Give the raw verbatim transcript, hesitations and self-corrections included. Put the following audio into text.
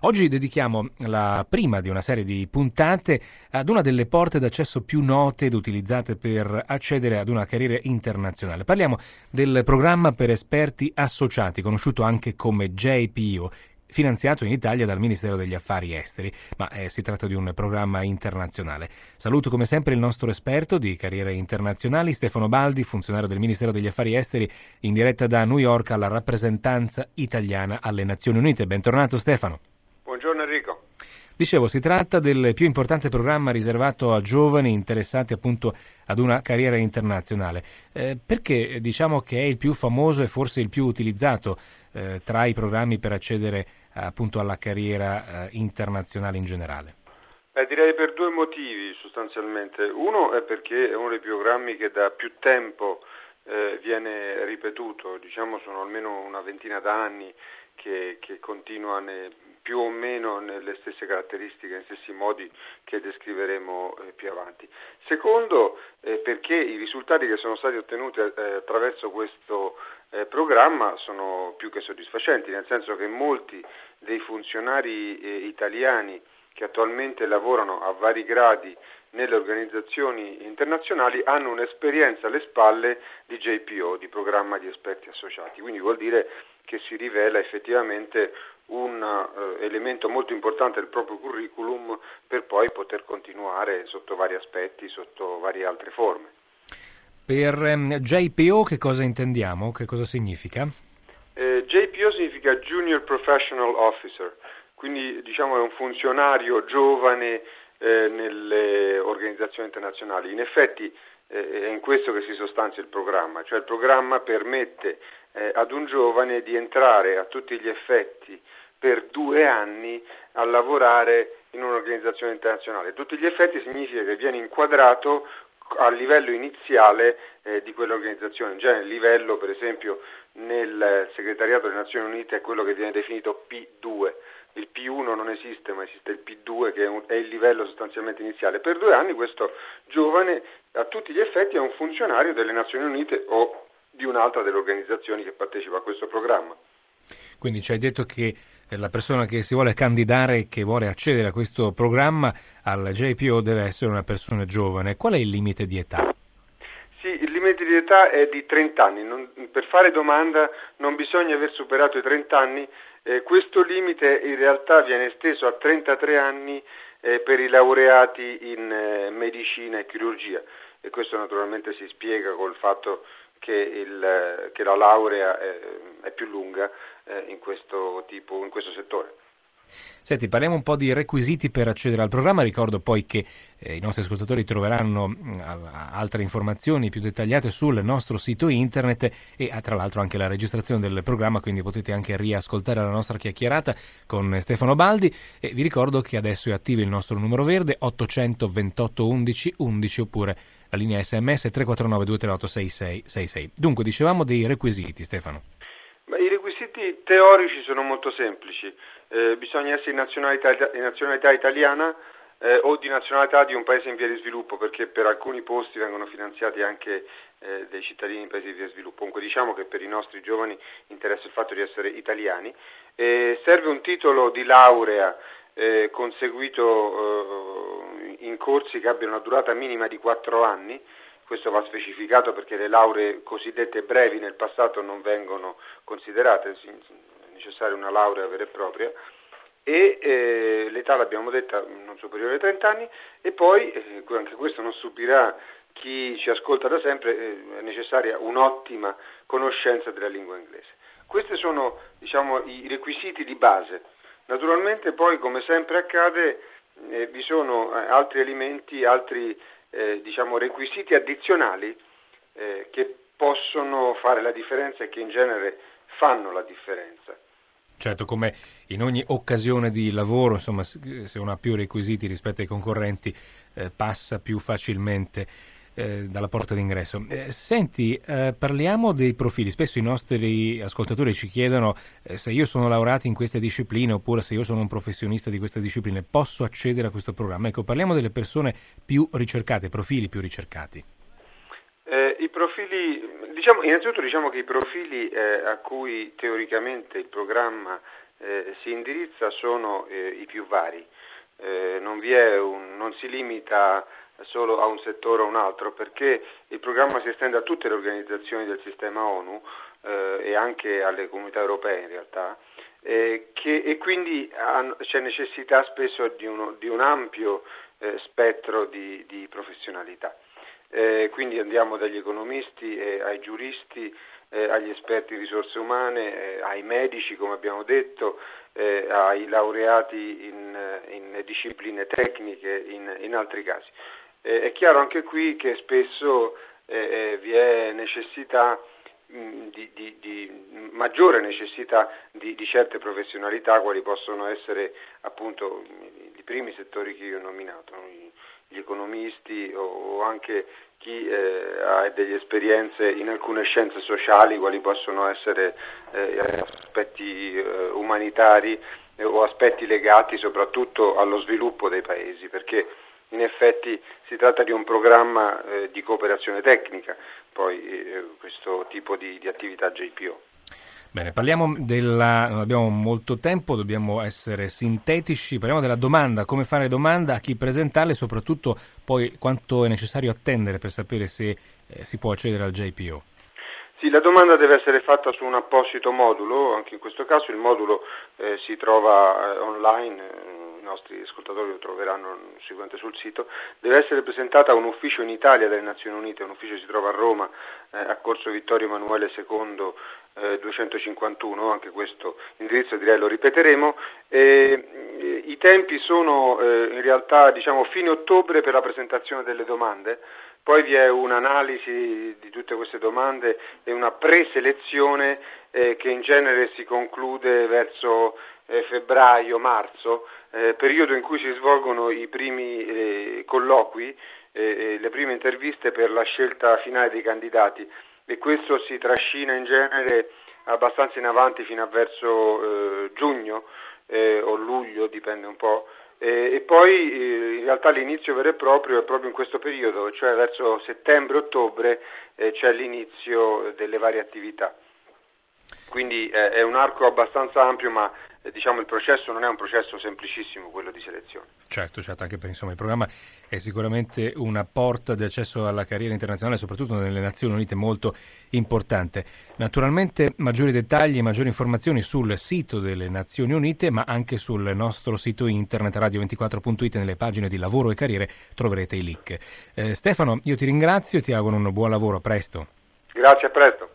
Oggi dedichiamo la prima di una serie di puntate ad una delle porte d'accesso più note ed utilizzate per accedere ad una carriera internazionale. Parliamo del programma per esperti associati, conosciuto anche come J P O, finanziato in Italia dal Ministero degli Affari Esteri, ma eh, si tratta di un programma internazionale. Saluto come sempre il nostro esperto di carriere internazionali, Stefano Baldi, funzionario del Ministero degli Affari Esteri, in diretta da New York alla rappresentanza italiana alle Nazioni Unite. Bentornato Stefano. Buongiorno Enrico. Dicevo, si tratta del più importante programma riservato a giovani interessati appunto ad una carriera internazionale, eh, perché diciamo che è il più famoso e forse il più utilizzato eh, tra i programmi per accedere appunto alla carriera eh, internazionale in generale? Beh, direi per due motivi sostanzialmente. Uno è perché è uno dei programmi che da più tempo eh, viene ripetuto, diciamo sono almeno una ventina d'anni che, che continua ne, più o meno nelle stesse caratteristiche, nei stessi modi che descriveremo eh, più avanti. Secondo, eh, perché i risultati che sono stati ottenuti eh, attraverso questo eh, programma sono più che soddisfacenti, nel senso che molti dei funzionari eh, italiani che attualmente lavorano a vari gradi nelle organizzazioni internazionali hanno un'esperienza alle spalle di J P O, di programma di esperti associati, quindi vuol dire che si rivela effettivamente un uh, elemento molto importante del proprio curriculum per poi poter continuare sotto vari aspetti, sotto varie altre forme. Per um, J P O che cosa intendiamo? Che cosa significa? Eh, J P O significa Junior Professional Officer, quindi diciamo è un funzionario giovane eh, nelle organizzazioni internazionali. In effetti eh, è in questo che si sostanzia il programma, cioè il programma permette eh, ad un giovane di entrare a tutti gli effetti per due anni a lavorare in un'organizzazione internazionale. Tutti gli effetti significa che viene inquadrato a livello iniziale eh, di quell'organizzazione. In genere il livello, per esempio, nel segretariato delle Nazioni Unite è quello che viene definito P due. Il P uno non esiste, ma esiste il P due che è, un, è il livello sostanzialmente iniziale. Per due anni questo giovane a tutti gli effetti è un funzionario delle Nazioni Unite o di un'altra delle organizzazioni che partecipa a questo programma. Quindi ci hai detto che la persona che si vuole candidare e che vuole accedere a questo programma al J P O deve essere una persona giovane. Qual è il limite di età? Sì, il limite di età è di trenta anni. Non, per fare domanda non bisogna aver superato i trenta anni. Eh, questo limite in realtà viene esteso a trentatré anni eh, per i laureati in eh, medicina e chirurgia, e questo naturalmente si spiega col fatto che, il, che la laurea è, è più lunga eh, in questo tipo, in questo settore. Senti, parliamo un po' di requisiti per accedere al programma. Ricordo poi che eh, i nostri ascoltatori troveranno mh, altre informazioni più dettagliate sul nostro sito internet e ah, tra l'altro anche la registrazione del programma, quindi potete anche riascoltare la nostra chiacchierata con Stefano Baldi. E vi ricordo che adesso è attivo il nostro numero verde ottocentoventotto undici undici oppure la linea sms tre quattro nove due tre otto sei sei sei sei. Dunque, dicevamo dei requisiti, Stefano. Ma i requisiti teorici sono molto semplici. Eh, bisogna essere di nazionalità, di nazionalità italiana eh, o di nazionalità di un paese in via di sviluppo, perché per alcuni posti vengono finanziati anche eh, dei cittadini in paesi in via di sviluppo. Comunque diciamo che per i nostri giovani interessa il fatto di essere italiani. Eh, serve un titolo di laurea eh, conseguito eh, in corsi che abbiano una durata minima di quattro anni. Questo va specificato perché le lauree cosiddette brevi nel passato non vengono considerate, è necessaria una laurea vera e propria, e eh, l'età l'abbiamo detta non superiore ai trenta anni, e poi, eh, anche questo non stupirà chi ci ascolta da sempre, eh, è necessaria un'ottima conoscenza della lingua inglese. Questi sono, diciamo, i requisiti di base. Naturalmente poi, come sempre accade, eh, vi sono eh, altri elementi, altri Eh, diciamo requisiti addizionali eh, che possono fare la differenza e che in genere fanno la differenza. Certo, come in ogni occasione di lavoro, insomma, se uno ha più requisiti rispetto ai concorrenti eh, passa più facilmente eh, dalla porta d'ingresso. Eh, senti, eh, parliamo dei profili. Spesso i nostri ascoltatori ci chiedono eh, se io sono laureato in queste discipline oppure se io sono un professionista di queste discipline, posso accedere a questo programma? Ecco, parliamo delle persone più ricercate, profili più ricercati. Eh, I profili, diciamo, innanzitutto diciamo che i profili eh, a cui teoricamente il programma eh, si indirizza sono eh, i più vari. Eh, non vi è un, non si limita solo a un settore o un altro, perché il programma si estende a tutte le organizzazioni del sistema ONU eh, e anche alle comunità europee in realtà, eh, che, e quindi ha, c'è necessità spesso di, uno, di un ampio eh, spettro di, di professionalità. Eh, quindi andiamo dagli economisti eh, ai giuristi, eh, agli esperti in risorse umane, eh, ai medici, come abbiamo detto, eh, ai laureati in, in discipline tecniche, in, in altri casi. Eh, è chiaro anche qui che spesso eh, vi è necessità mh, di, di, di maggiore necessità di, di certe professionalità, quali possono essere appunto i primi settori che io ho nominato, gli economisti o anche chi eh, ha delle esperienze in alcune scienze sociali, quali possono essere eh, aspetti eh, umanitari eh, o aspetti legati soprattutto allo sviluppo dei paesi, perché in effetti si tratta di un programma eh, di cooperazione tecnica, poi eh, questo tipo di, di attività J P O. Bene, parliamo della, non abbiamo molto tempo, dobbiamo essere sintetici, parliamo della domanda, come fare domanda, a chi presentarle e soprattutto poi quanto è necessario attendere per sapere se eh, si può accedere al J P O. Sì, la domanda deve essere fatta su un apposito modulo, anche in questo caso il modulo eh, si trova eh, online, eh, i nostri ascoltatori lo troveranno sicuramente sul sito, deve essere presentata a un ufficio in Italia delle Nazioni Unite, un ufficio si trova a Roma, eh, a Corso Vittorio Emanuele secondo eh, duecentocinquantuno, anche questo indirizzo direi lo ripeteremo. E, i tempi sono eh, in realtà diciamo fine ottobre per la presentazione delle domande. Poi vi è un'analisi di tutte queste domande e una preselezione eh, che in genere si conclude verso eh, febbraio-marzo, eh, periodo in cui si svolgono i primi eh, colloqui, eh, le prime interviste per la scelta finale dei candidati, e questo si trascina in genere abbastanza in avanti fino a verso eh, giugno eh, o luglio, dipende un po'. E poi in realtà l'inizio vero e proprio è proprio in questo periodo, cioè verso settembre-ottobre eh, c'è l'inizio delle varie attività. Quindi eh, è un arco abbastanza ampio, ma eh, diciamo il processo non è un processo semplicissimo, quello di selezione. Certo, certo, anche perché insomma il programma è sicuramente una porta di accesso alla carriera internazionale, soprattutto nelle Nazioni Unite, molto importante. Naturalmente maggiori dettagli e maggiori informazioni sul sito delle Nazioni Unite, ma anche sul nostro sito internet radio ventiquattro punto it, nelle pagine di lavoro e carriere troverete i link. Eh, Stefano, io ti ringrazio e ti auguro un buon lavoro, a presto. Grazie, a presto.